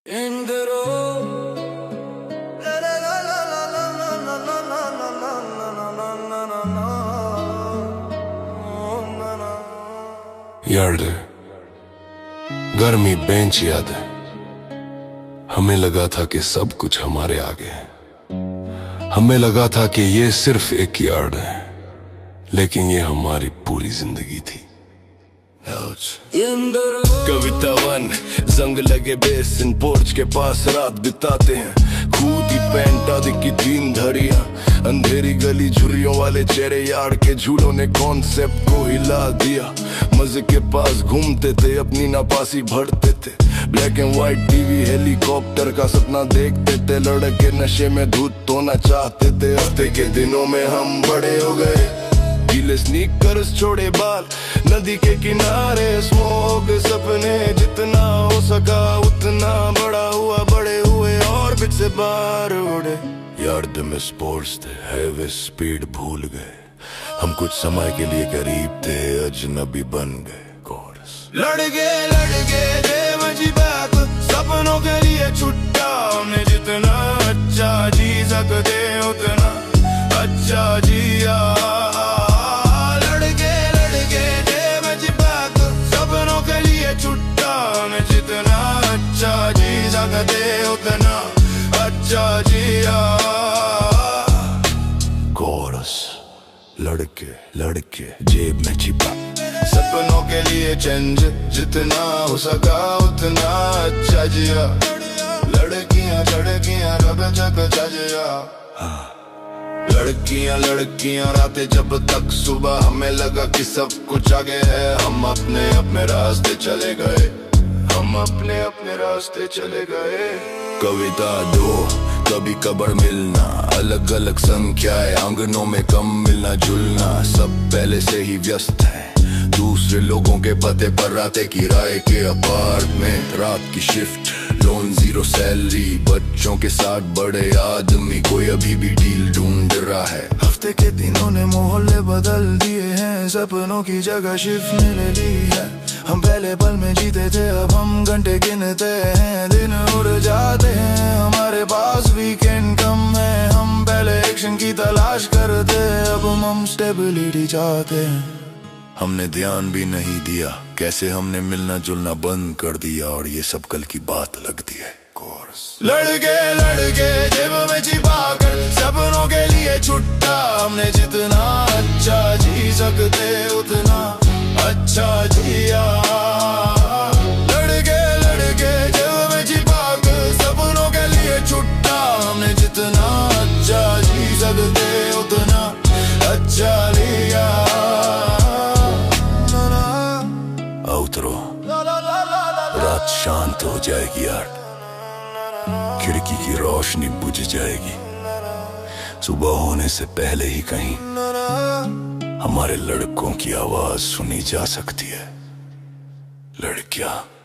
In the road. याद है गर्मी बेंच याद है, हमें लगा था कि सब कुछ हमारे आगे है। हमें लगा था कि ये सिर्फ एक यार्ड है, लेकिन ये हमारी पूरी जिंदगी थी। कविता वन जंग लगे बेसिन पोर्च के पास रात बिताते हैं। खूदी पैंट आदि की तीन धरिया, अंधेरी गली झुर्रियों वाले चेहरे, यार के झूलों ने कॉन्सेप्ट को हिला दिया। मजे के पास घूमते थे, अपनी नापासी भरते थे। Black and white TV helicopter का सपना देखते थे। लड़के नशे में धूत होना चाहते थे। हफ्ते के दिनों में हम बड़े हो गए, गीले स्नीकर्स छोड़े बाल, नदी के किनारे स्मोक सपने। जितना हो सका उतना बड़ा हुआ, बड़े हुए और बीच से बाहर उड़े। यार्ड में स्पोर्ट्स थे, हाईवे स्पीड भूल गए। हम कुछ समय के लिए करीब थे, अजनबी बन गए। कोरस लड़के दे मजी बात, सपनों के लिए छुट्टा। हमने जितना अच्छा जी सकते उतना अच्छा जिया। उतना अच्छा जिया। कोरस लड़के जेब में छिपा, सपनों के लिए चेंज। जितना हो सका उतना अच्छा जिया। लड़कियां रब जग जिया। लड़कियां रातें जब तक सुबह, हमें लगा कि सब कुछ आगे है। हम अपने रास्ते चले गए, हम अपने रास्ते चले गए। कविता दो कभी कबर मिलना, अलग अलग संख्याएं, आंगनों में कम मिलना जुलना। सब पहले से ही व्यस्त है, दूसरे लोगों के पते पर रातें किराए के अपार्टमेंट। रात की शिफ्ट, लोन जीरो सैलरी, बच्चों के साथ बड़े आदमी। कोई अभी भी डील ढूंढ रहा है। हफ्ते के दिनों ने मोहल्ले बदल दिए हैं, सपनों की जगह शिफ्ट ने ले ली है। हम पहले पल में जीते थे, अब हम घंटे गिनते हैं। दिन उड़ जाते हैं, हमारे पास वीकेंड कम है। हम पहले एक्शन की तलाश करते, अब हम स्टेबिलिटी चाहते हैं। हमने ध्यान भी नहीं दिया कैसे हमने मिलना जुलना बंद कर दिया, और ये सब कल की बात लगती है। कोर्स लड़के जेब में छिपा कर, सपनों के लिए छुट्टा। हमने जितना अच्छा जी सकते उतना अच्छा जिया। लड़के जेब में छिपा कर, सपनों के लिए छुट्टा। हमने जितना अच्छा जी सकते उतना अच्छा लिया। उतरो, रात शांत हो जाएगी यार, खिड़की की रोशनी बुझ जाएगी। सुबह होने से पहले ही कहीं हमारे लड़कों की आवाज सुनी जा सकती है। लड़कियां